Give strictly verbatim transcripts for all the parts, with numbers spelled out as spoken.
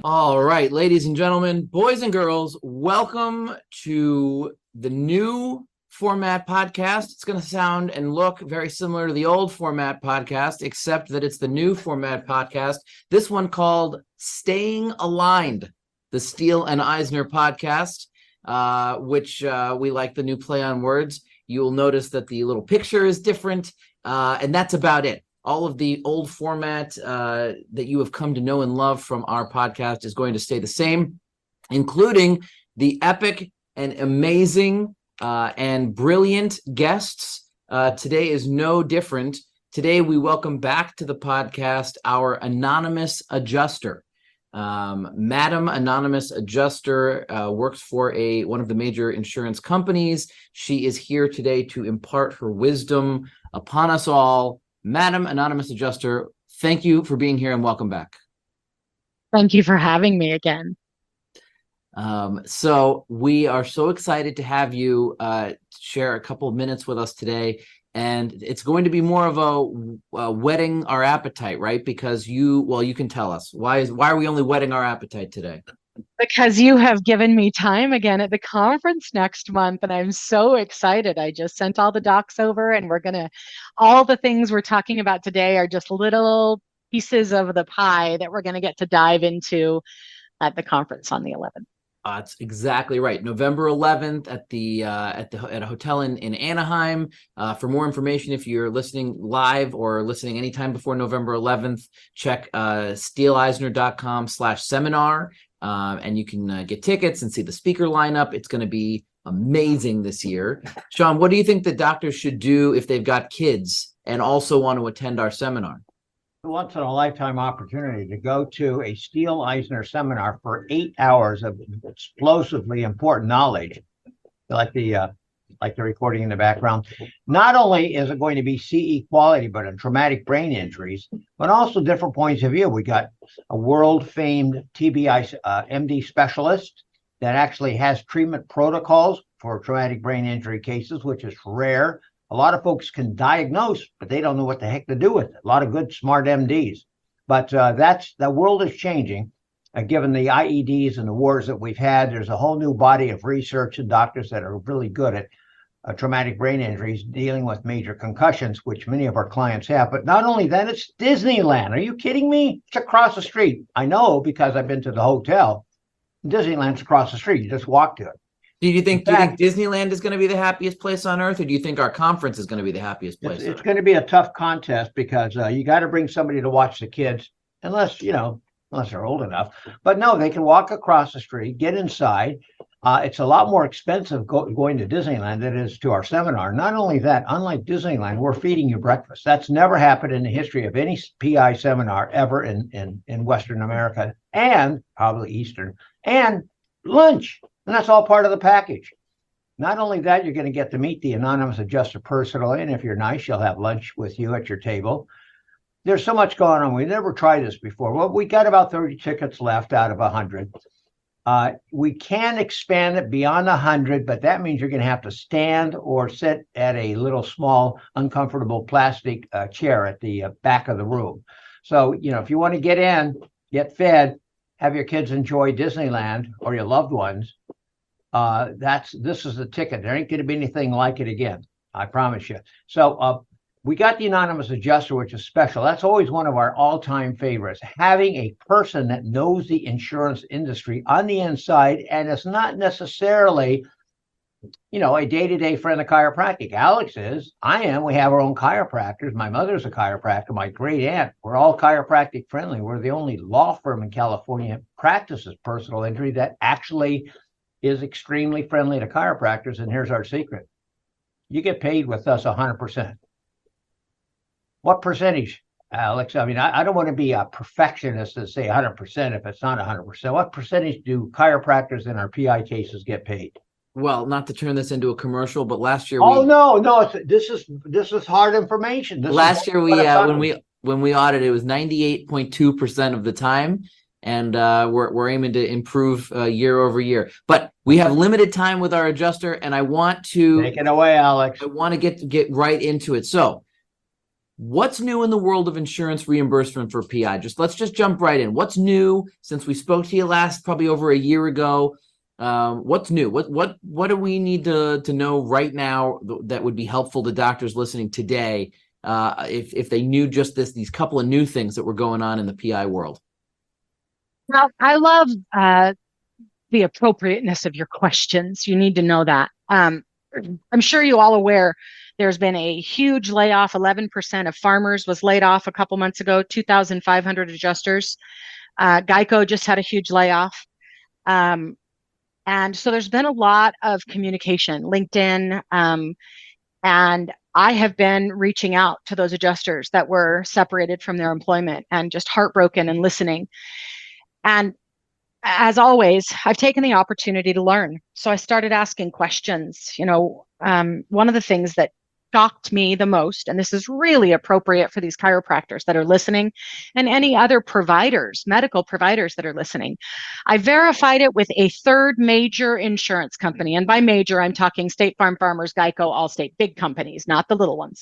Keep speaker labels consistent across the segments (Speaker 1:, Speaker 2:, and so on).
Speaker 1: All right, ladies and gentlemen, boys and girls, welcome to the new format podcast. It's going to sound and look very similar to the old format podcast, except that it's the new format podcast. This one called Staying Aligned, the Steele and Eisner podcast, uh, which uh, we like the new play on words. You'll notice that the little picture is different, uh, and that's about it. All of the old format uh, that you have come to know and love from our podcast is going to stay the same, including the epic and amazing uh, and brilliant guests. Uh, today is no different. Today, we welcome back to the podcast our anonymous adjuster. Um, Madam Anonymous Adjuster uh, works for a one of the major insurance companies. She is here today to impart her wisdom upon us all. Madam Anonymous Adjuster, thank you for being here and welcome back.
Speaker 2: Thank you for having me again.
Speaker 1: Um, so we are so excited to have you uh, share a couple of minutes with us today. And it's going to be more of a, a whetting our appetite, right? Because you, well, you can tell us. Why is why are we only whetting our appetite today?
Speaker 2: Because you have given me time again at the conference next month, and I'm so excited. I just sent all the docs over, and we're going to, all the things we're talking about today are just little pieces of the pie that we're going to get to dive into at the conference on the eleventh.
Speaker 1: Uh, that's exactly right. November eleventh at the uh, at the at a hotel in in Anaheim. Uh, for more information, if you're listening live or listening anytime before November eleventh, check uh, steele eisner dot com slash seminar, uh, and you can uh, get tickets and see the speaker lineup. It's going to be amazing this year. Sean, what do you think the doctors should do if they've got kids and also want to attend our seminar?
Speaker 3: Once in a lifetime opportunity to go to a Steele Eisner seminar for eight hours of explosively important knowledge, like the uh, like the recording in the background. Not only is it going to be C E quality, but in traumatic brain injuries, but also different points of view. We got a world-famed T B I uh, M D specialist that actually has treatment protocols for traumatic brain injury cases, which is rare. A lot of folks can diagnose, but they don't know what the heck to do with it. A lot of good, smart M Ds. But uh, that's the world is changing. Uh, given the I E Ds and the wars that we've had, there's a whole new body of research and doctors that are really good at uh, traumatic brain injuries, dealing with major concussions, which many of our clients have. But not only that, it's Disneyland. Are you kidding me? It's across the street. I know because I've been to the hotel. Disneyland's across the street. You just walk to it.
Speaker 1: Do you think, do you think Disneyland is going to be the happiest place on earth, or do you think our conference is going to be the happiest place?
Speaker 3: It's, it's going to be a tough contest because uh, you got to bring somebody to watch the kids, unless, you know, unless they're old enough. But no, they can walk across the street, get inside. Uh, it's a lot more expensive go, going to Disneyland than it is to our seminar. Not only that, unlike Disneyland, we're feeding you breakfast. That's never happened in the history of any P I seminar ever in, in, in Western America, and probably Eastern, and lunch. And that's all part of the package. Not only that, you're going to get to meet the anonymous adjuster personally. And if you're nice, she'll have lunch with you at your table. There's so much going on. We never tried this before. Well, we got about thirty tickets left out of one hundred. Uh, we can expand it beyond one hundred, but that means you're going to have to stand or sit at a little small, uncomfortable plastic uh, chair at the uh, back of the room. So, you know, if you want to get in, get fed, have your kids enjoy Disneyland or your loved ones, Uh, that's this is the ticket. There ain't going to be anything like it again. I promise you. So uh, we got the anonymous adjuster, which is special. That's always one of our all-time favorites. Having a person that knows the insurance industry on the inside, and it's not necessarily, you know, a day-to-day friend of chiropractic. Alex is. I am. We have our own chiropractors. My mother's a chiropractor. My great aunt. We're all chiropractic friendly. We're the only law firm in California that practices personal injury that actually is extremely friendly to chiropractors. And here's our secret. You get paid with us one hundred percent. What percentage, Alex? I mean, I, I don't want to be a perfectionist and say one hundred percent if it's not one hundred percent. What percentage do chiropractors in our P I cases get paid?
Speaker 1: Well, not to turn this into a commercial, but last year.
Speaker 3: Oh,
Speaker 1: we,
Speaker 3: no, no. It's, this is this is hard information. This
Speaker 1: last year, we uh, when we when we audited, it was ninety-eight point two percent of the time. And uh, we're, we're aiming to improve uh, year over year. But we have limited time with our adjuster, and I want to
Speaker 3: take it away, Alex.
Speaker 1: I want to get to get right into it. So What's new in the world of insurance reimbursement for P I? Just let's just jump right in. What's new since we spoke to you last, probably over a year ago? Um, what's new? What what what do we need to to know right now that would be helpful to doctors listening today, uh, if if they knew just this these couple of new things that were going on in the P I world?
Speaker 2: Well, I love uh, the appropriateness of your questions. You need to know that. Um, I'm sure you all aware there's been a huge layoff. eleven percent of farmers was laid off a couple months ago, two thousand five hundred adjusters. Uh, Geico just had a huge layoff. Um, and so there's been a lot of communication, LinkedIn, um, and I have been reaching out to those adjusters that were separated from their employment and just heartbroken and listening. And as always, I've taken the opportunity to learn. So I started asking questions. You know, um, one of the things that shocked me the most, and this is really appropriate for these chiropractors that are listening and any other providers, medical providers that are listening. I verified it with a third major insurance company. And by major, I'm talking State Farm, Farmers, Geico, Allstate, big companies, not the little ones.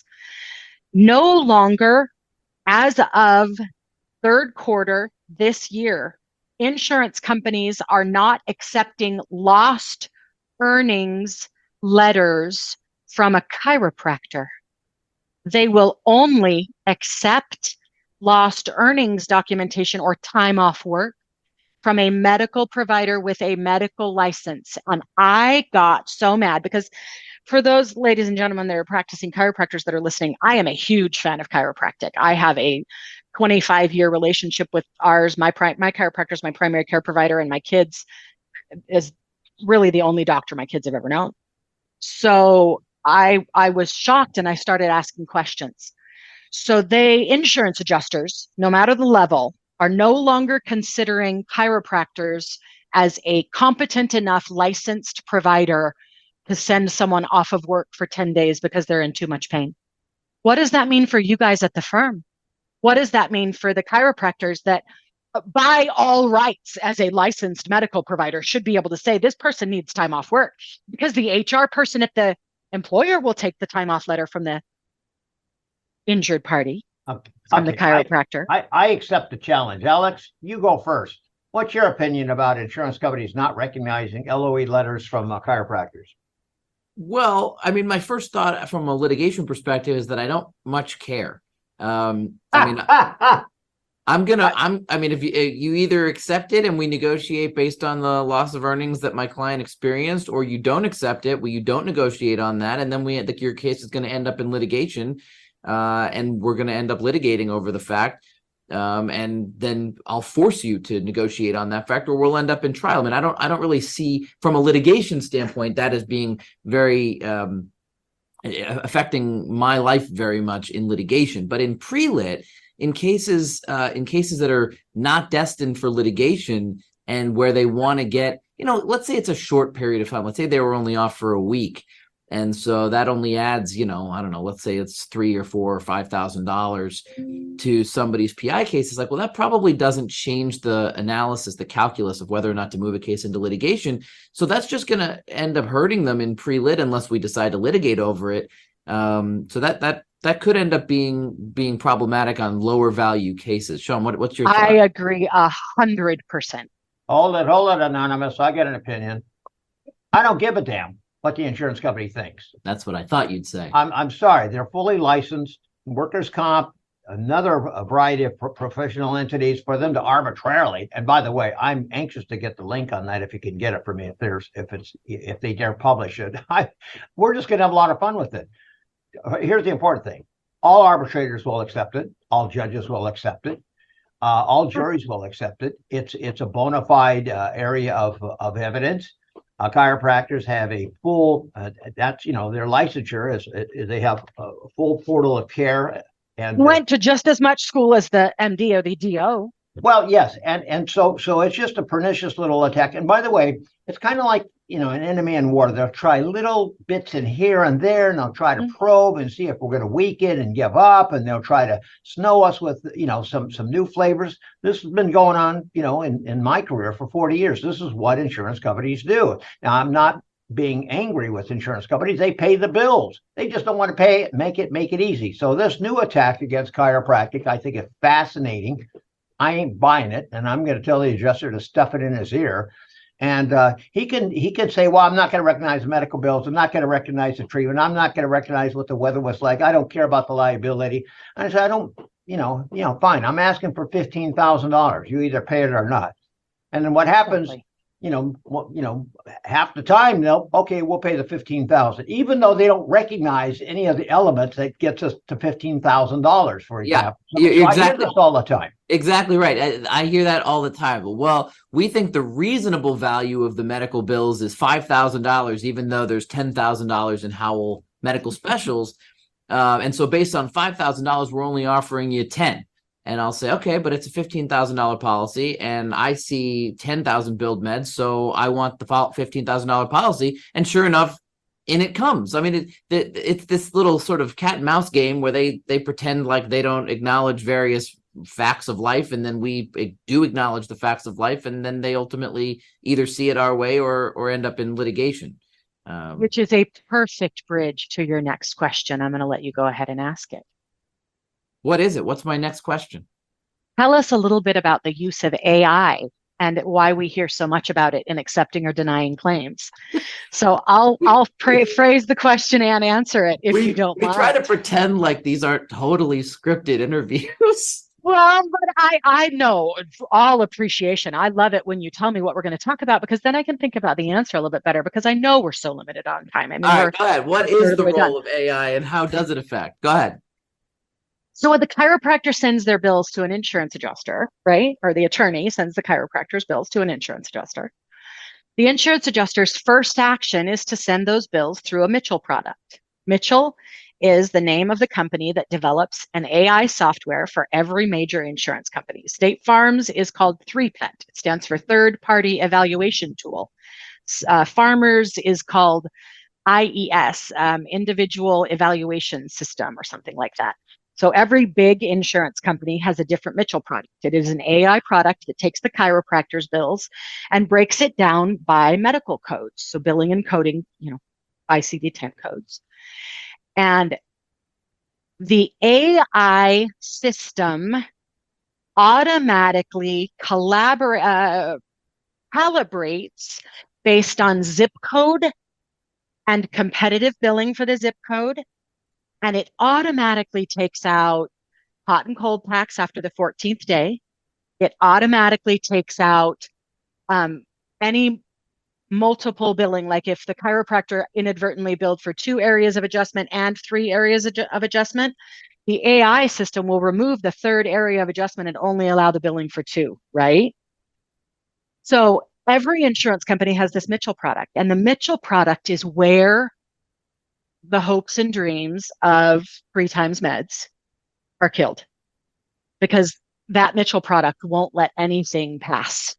Speaker 2: No longer, as of third quarter this year, insurance companies are not accepting lost earnings letters from a chiropractor. They will only accept lost earnings documentation or time off work from a medical provider with a medical license. And I got so mad because for those ladies and gentlemen that are practicing chiropractors that are listening, I am a huge fan of chiropractic. I have a twenty-five year relationship with ours. My pri- my chiropractor is my primary care provider, and my kids is really the only doctor my kids have ever known. So I I was shocked, and I started asking questions. So they, insurance adjusters, no matter the level, are no longer considering chiropractors as a competent enough licensed provider to send someone off of work for ten days because they're in too much pain. What does that mean for you guys at the firm? What does that mean for the chiropractors that, by all rights, as a licensed medical provider, should be able to say this person needs time off work? Because the H R person at the employer will take the time off letter from the injured party,
Speaker 3: Okay.
Speaker 2: from
Speaker 3: Okay.
Speaker 2: the chiropractor.
Speaker 3: I, I, I accept the challenge. Alex, you go first. What's your opinion about insurance companies not recognizing L O E letters from uh, chiropractors?
Speaker 1: Well, I mean, my first thought from a litigation perspective is that I don't much care. Um, I mean, I'm gonna, I'm, I mean, if you, you either accept it and we negotiate based on the loss of earnings that my client experienced, or you don't accept it, well, you don't negotiate on that, and then we, the, your case is going to end up in litigation, uh, and we're going to end up litigating over the fact, um, and then I'll force you to negotiate on that fact, or we'll end up in trial. I mean, I don't, I don't really see from a litigation standpoint that as being very, um, affecting my life very much in litigation, but in pre-lit, in cases uh, in cases that are not destined for litigation and where they want to get, you know, let's say it's a short period of time. Let's say they were only off for a week. And so that only adds, you know, I don't know, let's say it's three or four or five thousand dollars to somebody's P I case. It's like, well, that probably doesn't change the analysis, the calculus of whether or not to move a case into litigation. So that's just going to end up hurting them in pre-lit unless we decide to litigate over it. Um, so that that that could end up being being problematic on lower value cases. Sean, what, what's your thought?
Speaker 2: I agree a hundred percent.
Speaker 3: Hold it, hold it, Anonymous. I get an opinion. I don't give a damn what the insurance company thinks.
Speaker 1: That's what I thought you'd say.
Speaker 3: I'm I'm sorry. They're fully licensed, workers' comp, another variety of pro- professional entities for them to arbitrarily. And by the way, I'm anxious to get the link on that if you can get it for me. If there's if it's if they dare publish it, I we're just going to have a lot of fun with it. Here's the important thing: all arbitrators will accept it. All judges will accept it. Uh, all juries will accept it. It's it's a bona fide uh, area of of evidence. Uh, chiropractors have a full, uh, that's, you know, their licensure is, is they have a full portal of care. And
Speaker 2: went to just as much school as the M D or the D O.
Speaker 3: Well, yes. And and so so it's just a pernicious little attack. And by the way, it's kind of like, you know, an enemy in war. They'll try little bits in here and there, and they'll try to mm-hmm. probe and see if we're going to weaken and give up. And they'll try to snow us with, you know, some some new flavors. This has been going on, you know, in, in my career for forty years. This is what insurance companies do. Now, I'm not being angry with insurance companies. They pay the bills. They just don't want to pay it, make it, make it easy. So this new attack against chiropractic, I think is fascinating. I ain't buying it, and I'm going to tell the adjuster to stuff it in his ear. And uh, he can he can say, well, I'm not going to recognize the medical bills. I'm not going to recognize the treatment. I'm not going to recognize what the weather was like. I don't care about the liability. And I said, I don't, you know, you know, fine. I'm asking for fifteen thousand dollars. You either pay it or not. And then what happens,
Speaker 2: Exactly.
Speaker 3: you know, well, you know, half the time they'll, okay, we'll pay the fifteen thousand, even though they don't recognize any of the elements that gets us to fifteen thousand dollars, for
Speaker 1: Yeah,
Speaker 3: example. So,
Speaker 1: you-
Speaker 3: so I hear
Speaker 1: exactly.
Speaker 3: this all the time.
Speaker 1: Exactly right. I, I hear that all the time. Well, we think the reasonable value of the medical bills is five thousand dollars, even though there's ten thousand dollars in Howell medical specials. Uh, and so based on five thousand dollars, we're only offering you ten. And I'll say, okay, but it's a fifteen thousand dollars policy and I see ten thousand billed meds. So I want the fifteen thousand dollars policy. And sure enough, in it comes. I mean, it, it, it's this little sort of cat and mouse game where they, they pretend like they don't acknowledge various facts of life, and then we do acknowledge the facts of life, and then they ultimately either see it our way or or end up in litigation. Um,
Speaker 2: Which is a perfect bridge to your next question. I'm going to let you go ahead and ask it.
Speaker 1: what is it? What's my next question?
Speaker 2: Tell us a little bit about the use of A I and why we hear so much about it in accepting or denying claims. So I'll I'll pray, phrase the question and answer it if
Speaker 1: we,
Speaker 2: you don't
Speaker 1: we
Speaker 2: mind.
Speaker 1: try to pretend like these aren't totally scripted interviews.
Speaker 2: Well, but I, I know all appreciation. I love it when you tell me what we're going to talk about, because then I can think about the answer a little bit better, because I know we're so limited on time. I mean,
Speaker 1: All
Speaker 2: we're,
Speaker 1: right, go ahead. What
Speaker 2: we're
Speaker 1: is the
Speaker 2: we're done.
Speaker 1: role of A I and how does it affect? Go ahead.
Speaker 2: So when the chiropractor sends their bills to an insurance adjuster, right? Or the attorney sends the chiropractor's bills to an insurance adjuster. The insurance adjuster's first action is to send those bills through a Mitchell product. Mitchell is the name of the company that develops an A I software for every major insurance company. State Farm's is called three P E T. It stands for Third Party Evaluation Tool. Uh, Farmers is called I E S, um, Individual Evaluation System, or something like that. So every big insurance company has a different Mitchell product. It is an A I product that takes the chiropractor's bills and breaks it down by medical codes. So billing and coding, you know, I C D ten codes. And the A I system automatically collabor- uh, calibrates based on zip code and competitive billing for the zip code. And it automatically takes out hot and cold packs after the fourteenth day. It automatically takes out um, any multiple billing, like if the chiropractor inadvertently billed for two areas of adjustment and three areas of adjustment, the A I system will remove the third area of adjustment and only allow the billing for two, right? So every insurance company has this Mitchell product, and the Mitchell product is where the hopes and dreams of three times meds are killed, because that Mitchell product won't let anything pass.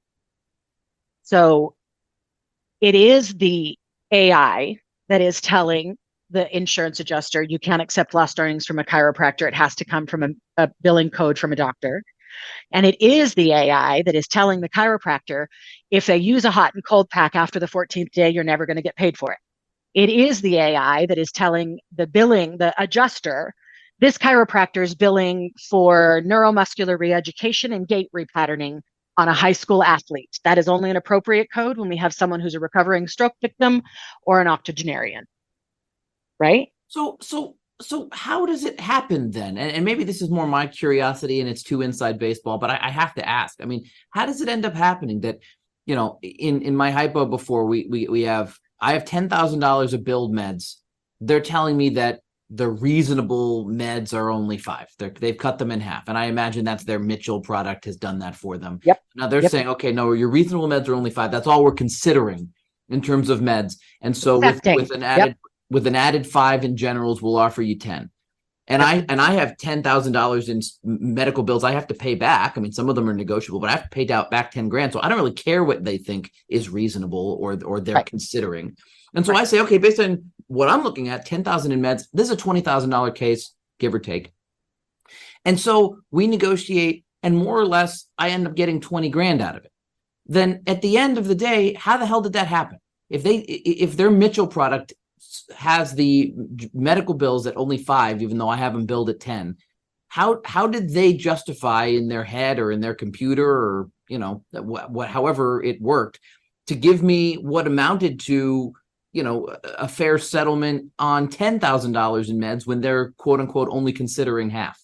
Speaker 2: So it is the A I that is telling the insurance adjuster, you can't accept lost earnings from a chiropractor. It has to come from a, a billing code from a doctor. And it is the A I that is telling the chiropractor, if they use a hot and cold pack after the fourteenth day, you're never going to get paid for it. It is the A I that is telling the billing, the adjuster, this chiropractor is billing for neuromuscular reeducation and gait repatterning on a high school athlete. That is only an appropriate code when we have someone who's a recovering stroke victim or an octogenarian, right?
Speaker 1: So, so, so how does it happen then? And, and maybe this is more my curiosity and it's too inside baseball, but I, I have to ask. I mean, how does it end up happening that, you know, in, in my hypo before we, we, we have, I have ten thousand dollars of billed meds. They're telling me that the reasonable meds are only five. They're, they've cut them in half. And I imagine that's their Mitchell product has done that for them.
Speaker 2: Yep.
Speaker 1: Now they're
Speaker 2: Yep.
Speaker 1: saying, okay, no, your reasonable meds are only five. That's all we're considering in terms of meds. And so with, with an added, yep. with an added five in generals, we'll offer you ten. And I, and I have ten thousand dollars in medical bills I have to pay back. I mean, some of them are negotiable, but I have to pay out back ten grand. So I don't really care what they think is reasonable or, or they're right. considering. And so right. I say, okay, based on what I'm looking at, ten thousand in meds, this is a twenty thousand dollars case, give or take. And so we negotiate and more or less I end up getting twenty grand out of it. Then at the end of the day, how the hell did that happen? if they if their Mitchell product has the medical bills at only five, even though I have them billed at ten, how how did they justify in their head or in their computer or you know what, what however it worked to give me what amounted to you know a fair settlement on ten thousand dollars in meds when they're quote unquote only considering half?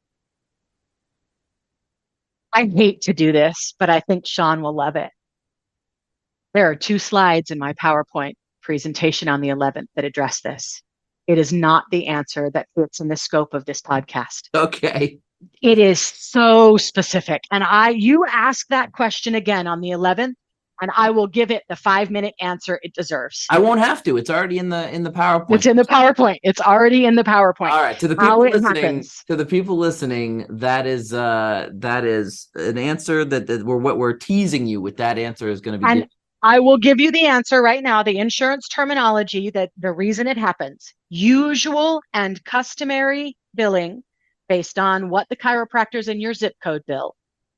Speaker 2: I hate to do this, but I think Sean will love it. There are two slides in my PowerPoint presentation on the eleventh that address this. It is not the answer that fits in the scope of this podcast.
Speaker 1: Okay.
Speaker 2: It is so specific. And I, you ask that question again on the eleventh, and I will give it the five minute answer it deserves.
Speaker 1: I won't have to. It's already in the in the PowerPoint.
Speaker 2: It's in the PowerPoint. It's already in the PowerPoint.
Speaker 1: All right. To the
Speaker 2: How
Speaker 1: people
Speaker 2: it
Speaker 1: listening,
Speaker 2: happens.
Speaker 1: to the people listening, that is uh that is an answer that, that we're what we're teasing you with. That answer is going to be
Speaker 2: And
Speaker 1: given.
Speaker 2: I will give you the answer right now. The insurance terminology, that the reason it happens, usual and customary billing based on what the chiropractors in your zip code bill.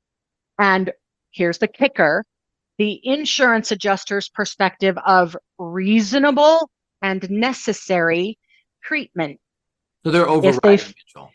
Speaker 2: And here's the kicker, the insurance adjuster's perspective of reasonable and necessary treatment.
Speaker 1: So they're
Speaker 2: If they,
Speaker 1: overriding Mitchell.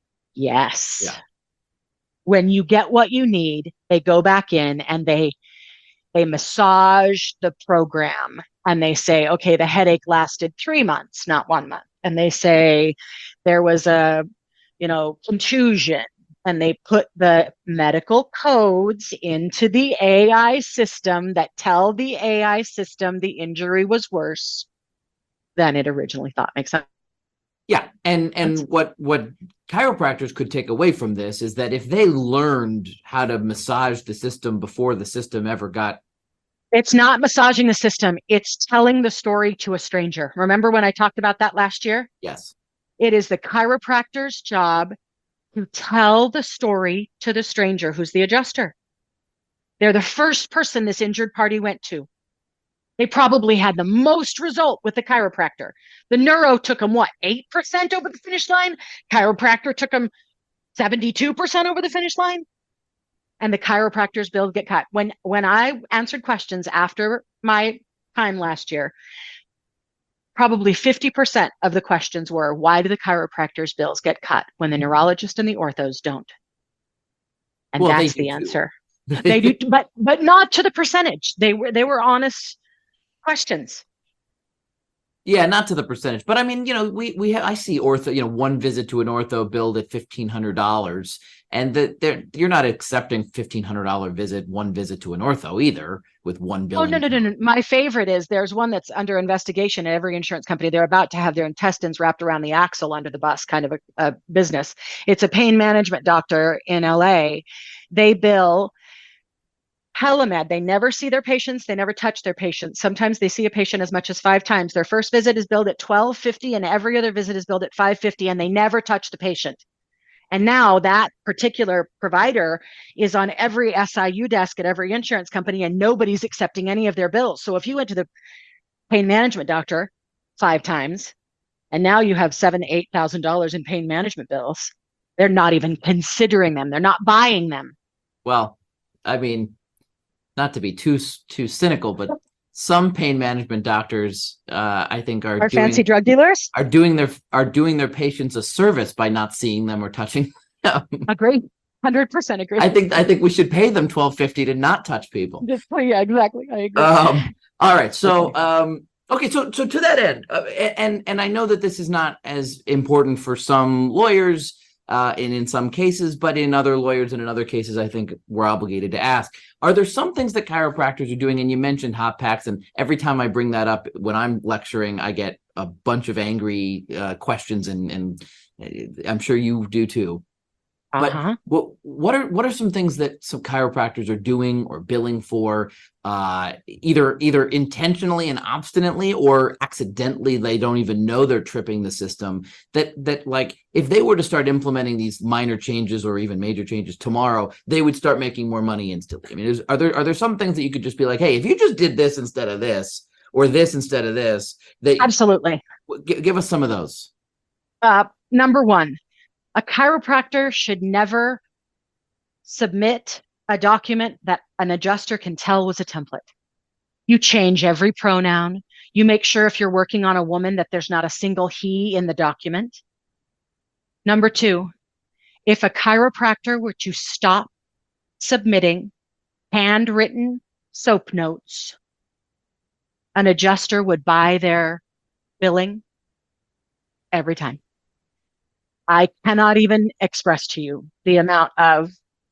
Speaker 2: yes.
Speaker 1: Yeah.
Speaker 2: When you get what you need, they go back in and they they massage the program and they say, okay, the headache lasted three months, not one month. And they say there was a, you know, contusion, and they put the medical codes into the A I system that tell the A I system the injury was worse than it originally thought. Makes sense?
Speaker 1: Yeah, and and what what chiropractors could take away from this is that if they learned how to massage the system before the system ever got.
Speaker 2: It's not massaging the system. It's telling the story to a stranger. Remember when I talked about that last year?
Speaker 1: Yes.
Speaker 2: It is the chiropractor's job to tell the story to the stranger who's the adjuster. They're the first person this injured party went to. They probably had the most result with the chiropractor. The neuro took them, what, eight percent over the finish line? Chiropractor took them seventy-two percent over the finish line? And the chiropractor's bills get cut. When, when I answered questions after my time last year, probably fifty percent of the questions were, why do the chiropractor's bills get cut when the neurologist and the orthos don't? And
Speaker 1: Well,
Speaker 2: that's
Speaker 1: they
Speaker 2: the
Speaker 1: do too.
Speaker 2: answer. They do, but but not to the percentage. They were they were honest questions.
Speaker 1: Yeah, not to the percentage, but I mean, you know, we we ha- I see ortho, you know, one visit to an ortho billed at fifteen hundred dollars, and that they're you're not accepting fifteen hundred dollar visit one visit to an ortho either with one bill.
Speaker 2: Oh no no no no! My favorite is there's one that's under investigation at every insurance company. They're about to have their intestines wrapped around the axle under the bus, kind of a, a business. It's a pain management doctor in L A. They bill Helamed. They never see their patients. They never touch their patients. Sometimes they see a patient as much as five times. Their first visit is billed at twelve fifty, and every other visit is billed at five fifty, and they never touch the patient. And now that particular provider is on every S I U desk at every insurance company, and nobody's accepting any of their bills. So if you went to the pain management doctor five times, and now you have seven, eight thousand dollars in pain management bills, they're not even considering them. They're not buying them.
Speaker 1: Well, I mean, not to be too too cynical, but some pain management doctors, uh, I think, are
Speaker 2: Are
Speaker 1: doing,
Speaker 2: fancy drug dealers?
Speaker 1: are doing their are doing their patients a service by not seeing them or touching them.
Speaker 2: Agree, one hundred percent agree.
Speaker 1: I think I think we should pay them twelve fifty to not touch people.
Speaker 2: Just, yeah, exactly. I agree.
Speaker 1: Um, all right, so um, okay, so so to that end, uh, and and I know that this is not as important for some lawyers. Uh, and in some cases, but in other lawyers and in other cases, I think we're obligated to ask, are there some things that chiropractors are doing? And you mentioned hot packs, and every time I bring that up when I'm lecturing, I get a bunch of angry uh, questions, and, and I'm sure you do too. But
Speaker 2: Uh-huh.
Speaker 1: what what are what are some things that some chiropractors are doing or billing for, uh, either either intentionally and obstinately, or accidentally they don't even know they're tripping the system, that that like if they were to start implementing these minor changes or even major changes tomorrow, they would start making more money instantly? I mean, is, are there are there some things that you could just be like, hey, if you just did this instead of this, or this instead of this, that
Speaker 2: Absolutely.
Speaker 1: g- give us some of those.
Speaker 2: Uh, number one, a chiropractor should never submit a document that an adjuster can tell was a template. You change every pronoun. You make sure if you're working on a woman that there's not a single he in the document. Number two, if a chiropractor were to stop submitting handwritten soap notes, an adjuster would buy their billing every time. I cannot even express to you the amount of,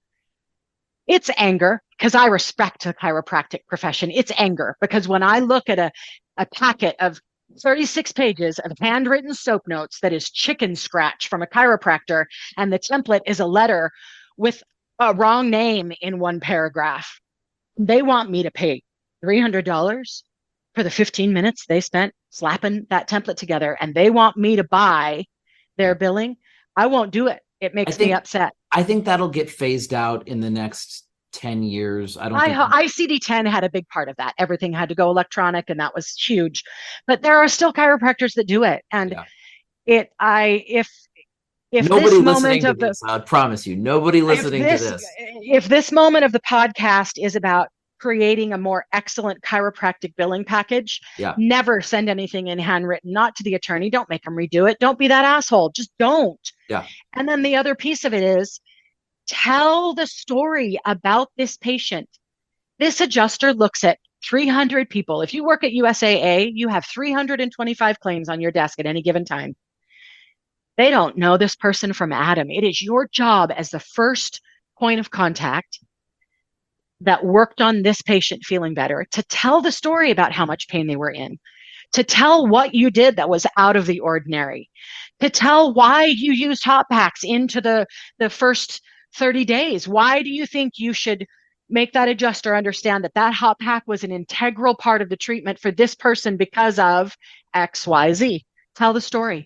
Speaker 2: it's anger, because I respect the chiropractic profession. It's anger, because when I look at a, a packet of thirty-six pages of handwritten soap notes that is chicken scratch from a chiropractor, and the template is a letter with a wrong name in one paragraph, they want me to pay three hundred dollars for the fifteen minutes they spent slapping that template together, and they want me to buy their billing. I won't do it. It makes
Speaker 1: think,
Speaker 2: me upset.
Speaker 1: I think that'll get phased out in the next ten years. I don't
Speaker 2: I,
Speaker 1: think
Speaker 2: I C D ten had a big part of that. Everything had to go electronic, and that was huge. But there are still chiropractors that do it. And yeah. it, I, if, if
Speaker 1: nobody
Speaker 2: this
Speaker 1: listening
Speaker 2: moment
Speaker 1: to
Speaker 2: of the,
Speaker 1: this, I promise you, nobody listening
Speaker 2: this,
Speaker 1: to this.
Speaker 2: If this moment of the podcast is about creating a more excellent chiropractic billing package,
Speaker 1: yeah.
Speaker 2: never send anything in handwritten, not to the attorney. Don't make them redo it. Don't be that asshole. Just don't.
Speaker 1: Yeah.
Speaker 2: And then the other piece of it is, tell the story about this patient. This adjuster looks at three hundred people. If you work at U S A A, you have three hundred twenty-five claims on your desk at any given time. They don't know this person from Adam. It is your job as the first point of contact that worked on this patient feeling better to tell the story about how much pain they were in, to tell what you did that was out of the ordinary, to tell why you used hot packs into the, the first thirty days. Why do you think you should make that adjuster understand that that hot pack was an integral part of the treatment for this person because of X, Y, Z? Tell the story.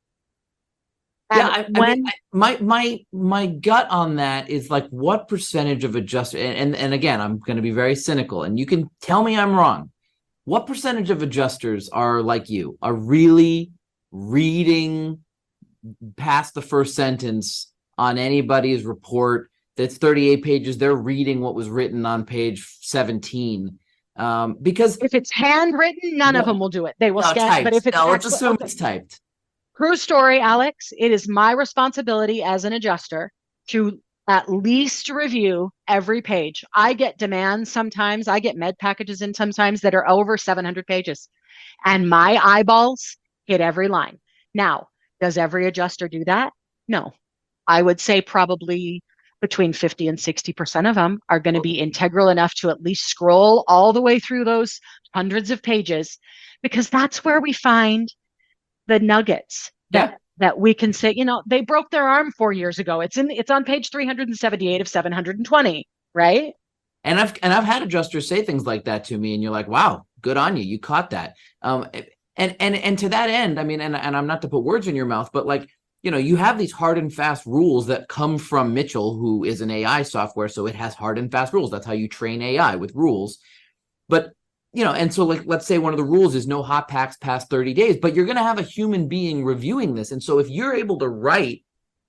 Speaker 1: And yeah, I, when I mean, I, my my my gut on that is like, what percentage of adjusters, and, and and again, I'm going to be very cynical, and you can tell me I'm wrong. What percentage of adjusters are like you, are really reading past the first sentence on anybody's report that's thirty-eight pages? They're reading what was written on page seventeen. Um, because
Speaker 2: if it's handwritten, none no, of them will do it. They will
Speaker 1: no,
Speaker 2: scan.
Speaker 1: Typed.
Speaker 2: But if it's
Speaker 1: no,
Speaker 2: actually,
Speaker 1: let's assume
Speaker 2: okay.
Speaker 1: it's typed.
Speaker 2: True story, Alex. It is my responsibility as an adjuster to at least review every page. I get demands sometimes. I get med packages in sometimes that are over seven hundred pages, and my eyeballs hit every line. Now, does every adjuster do that? No. I would say probably between fifty and sixty percent of them are going to be integral enough to at least scroll all the way through those hundreds of pages, because that's where we find the nuggets that, yeah. that we can say, you know, they broke their arm four years ago. It's in, it's on page three hundred seventy-eight of seven hundred twenty, right?
Speaker 1: And I've, and I've had adjusters say things like that to me, and you're like, wow, good on you. You caught that. Um, and, and, and to that end, I mean, and, and I'm not to put words in your mouth, but like, you know, you have these hard and fast rules that come from Mitchell, who is an A I software. So it has hard and fast rules. That's how you train A I, with rules. But, you know, and so like, let's say one of the rules is no hot packs past thirty days, but you're going to have a human being reviewing this. And so if you're able to write,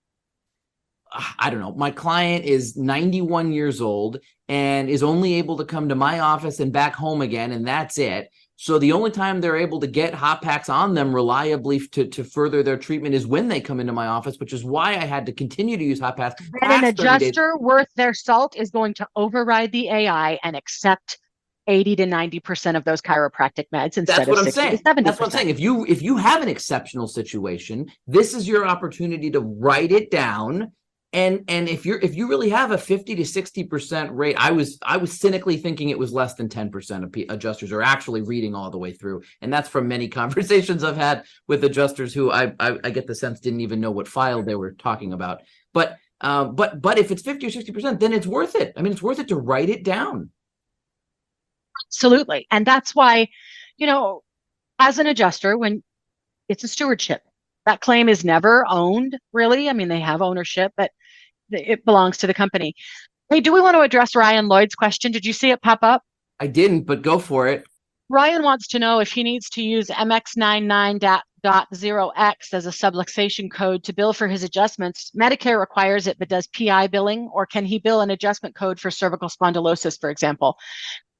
Speaker 1: I don't know, my client is ninety-one years old and is only able to come to my office and back home again, and that's it. So the only time they're able to get hot packs on them reliably to, to further their treatment is when they come into my office, which is why I had to continue to use hot packs.
Speaker 2: And an adjuster worth their salt is going to override the A I and accept eighty to ninety percent of those chiropractic meds instead
Speaker 1: That's what
Speaker 2: of
Speaker 1: I'm saying. That's what I'm saying. If you if you have an exceptional situation, this is your opportunity to write it down. And and if you're if you really have a fifty to sixty percent rate, I was I was cynically thinking it was less than ten percent of P- adjusters are actually reading all the way through. And that's from many conversations I've had with adjusters who I I, I get the sense didn't even know what file they were talking about. But uh, but but if it's fifty or sixty percent, then it's worth it. I mean, it's worth it to write it down.
Speaker 2: Absolutely. And that's why, you know, as an adjuster, when it's a stewardship, that claim is never owned, really. I mean, they have ownership, but it belongs to the company. Hey, do we want to address Ryan Lloyd's question? Did you see it pop up?
Speaker 1: I didn't, but go for it.
Speaker 2: Ryan wants to know if he needs to use M X ninety-nine point zero X as a subluxation code to bill for his adjustments. Medicare requires it, but does P I billing, or can he bill an adjustment code for cervical spondylosis, for example?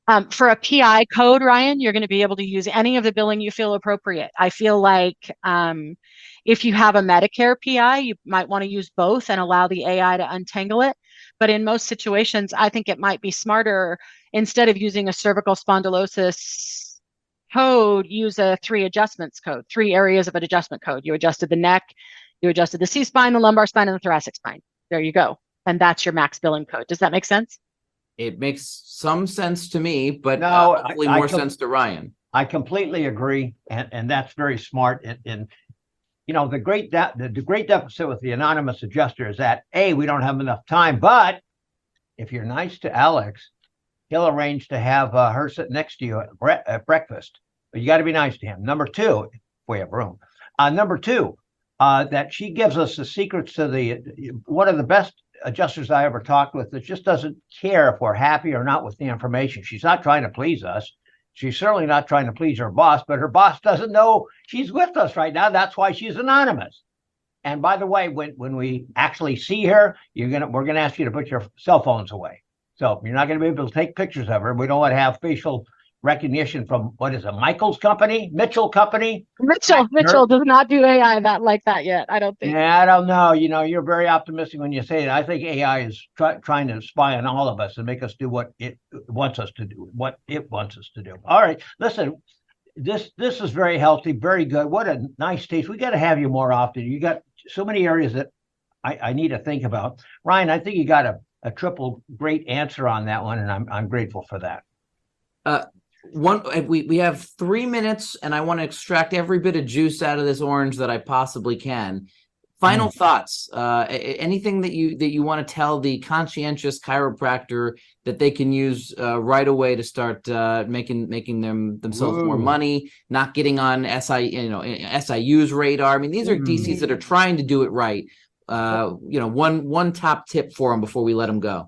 Speaker 2: Um, for a P I code, Ryan, you're going to be able to use any of the billing you feel appropriate. I feel like um, if you have a Medicare P I, you might want to use both and allow the A I to untangle it. But in most situations, I think it might be smarter, instead of using a cervical spondylosis code, use a three adjustments code, three areas of an adjustment code. You adjusted the neck, you adjusted the C-spine, the lumbar spine, and the thoracic spine. There you go. And that's your max billing code. Does that make sense?
Speaker 1: It makes some sense to me, but
Speaker 3: No,
Speaker 1: uh, hopefully
Speaker 3: I- I
Speaker 1: more
Speaker 3: com-
Speaker 1: sense to Ryan.
Speaker 3: I completely agree, and, and that's very smart. And, and you know, the great de- the, the great deficit with the anonymous adjuster is that A, we don't have enough time, but if you're nice to Alex, he'll arrange to have uh, her sit next to you at, bre- at breakfast. But you got to be nice to him. Number two, if we have room. Uh, number two, uh, that she gives us the secrets to the one of the best adjusters I ever talked with that just doesn't care if we're happy or not with the information. She's not trying to please us. She's certainly not trying to please her boss, but her boss doesn't know she's with us right now. That's why she's anonymous. And by the way, when, when we actually see her, you're gonna we're gonna ask you to put your cell phones away. So you're not gonna be able to take pictures of her. We don't want to have facial recognition from, what is it, Michael's company, Mitchell company?
Speaker 2: Mitchell, Mitchell does not do A I that like that yet, I don't think.
Speaker 3: Yeah, I don't know. You know, you're very optimistic when you say it. I think A I is try, trying to spy on all of us and make us do what it wants us to do, what it wants us to do. All right, listen, this this is very healthy, very good. What a nice taste. We got to have you more often. You got so many areas that I, I need to think about. Ryan, I think you got a, a triple great answer on that one, and I'm I'm grateful for that.
Speaker 1: Uh, one, we we have three minutes, and I want to extract every bit of juice out of this orange that I possibly can. Final mm. thoughts. Uh, anything that you that you want to tell the conscientious chiropractor that they can use uh, right away to start uh, making making them themselves Ooh. more money, not getting on S I you know S I U's radar. I mean, these are mm. D Cs that are trying to do it right. Uh, you know, one one top tip for them before we let them go.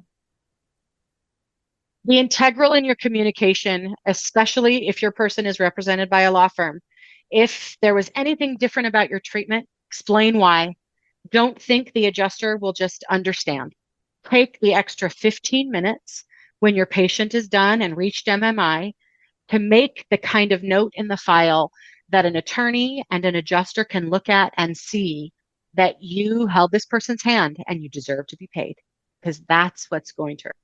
Speaker 2: Be integral in your communication, especially if your person is represented by a law firm. If there was anything different about your treatment, explain why. Don't think the adjuster will just understand. Take the extra fifteen minutes when your patient is done and reached M M I to make the kind of note in the file that an attorney and an adjuster can look at and see that you held this person's hand and you deserve to be paid, because that's what's going to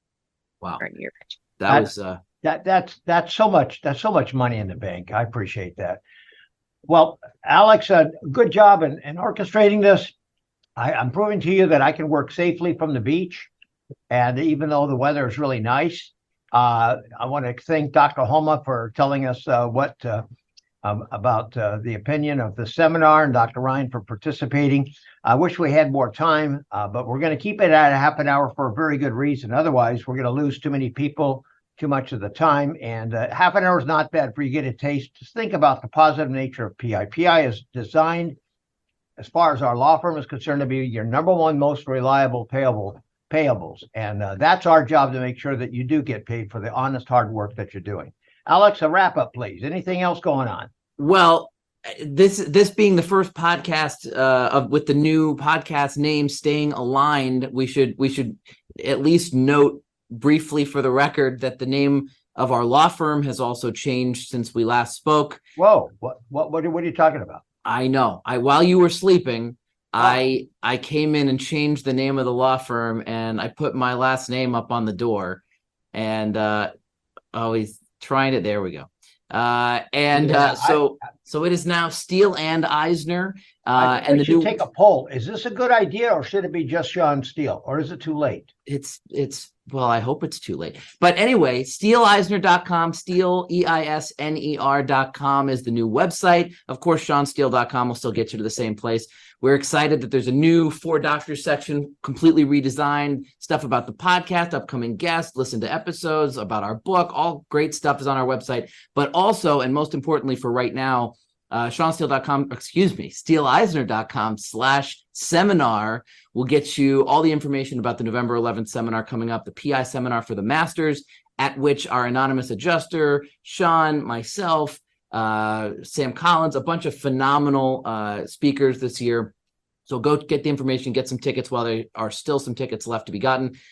Speaker 1: Wow.
Speaker 2: earn your pitch.
Speaker 1: That, that was uh
Speaker 3: that that's that's so much that's so much money in the bank. I appreciate that. Well, Alex, uh, good job in, in orchestrating this. I, I'm proving to you that I can work safely from the beach. And even though the weather is really nice, uh, I want to thank Doctor Homa for telling us uh, what uh, um, about uh, the opinion of the seminar, and Doctor Ryan for participating. I wish we had more time, uh, but we're going to keep it at a half an hour for a very good reason. Otherwise, we're going to lose too many people, too much of the time. And uh, half an hour is not bad for you to get a taste. Just think about the positive nature of P I. P I is designed, as far as our law firm is concerned, to be your number one most reliable payable payables. And uh, that's our job, to make sure that you do get paid for the honest, hard work that you're doing. Alex, a wrap up, please. Anything else going on?
Speaker 1: Well, this this being the first podcast uh, of with the new podcast name Staying Aligned, we should we should at least note briefly for the record that the name of our law firm has also changed since we last spoke.
Speaker 3: Whoa, what what what are, what are you talking about?
Speaker 1: I know. I while you were sleeping, oh. I I came in and changed the name of the law firm, and I put my last name up on the door, and uh, oh, he's trying it. There we go. Uh, and yeah, uh, so I, so it is now Steele and Eisner. Uh, and the
Speaker 3: should
Speaker 1: new
Speaker 3: take a poll. Is this a good idea, or should it be just Sean Steele, or is it too late?
Speaker 1: It's it's well, I hope it's too late. But anyway, steele eisner dot com, Steele, E I S N E R dot com is the new website. Of course, sean steele dot com will still get you to the same place. We're excited that there's a new For Doctors section, completely redesigned, stuff about the podcast, upcoming guests, listen to episodes, about our book. All great stuff is on our website. But also, and most importantly for right now, Uh, sean steele dot com, excuse me, steele eisner dot com slash seminar will get you all the information about the November eleventh seminar coming up, the P I seminar for the masters, at which our anonymous adjuster, Sean, myself, uh, Sam Collins, a bunch of phenomenal uh, speakers this year. So go get the information, get some tickets while there are still some tickets left to be gotten.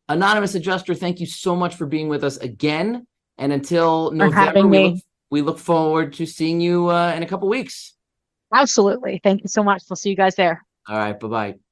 Speaker 1: Anonymous Adjuster, thank you so much for being with us again. And until
Speaker 2: For
Speaker 1: November,
Speaker 2: having
Speaker 1: we
Speaker 2: me.
Speaker 1: look, we look forward to seeing you uh, in a couple weeks.
Speaker 2: Absolutely. Thank you so much. We'll see you guys there.
Speaker 1: All right. Bye-bye.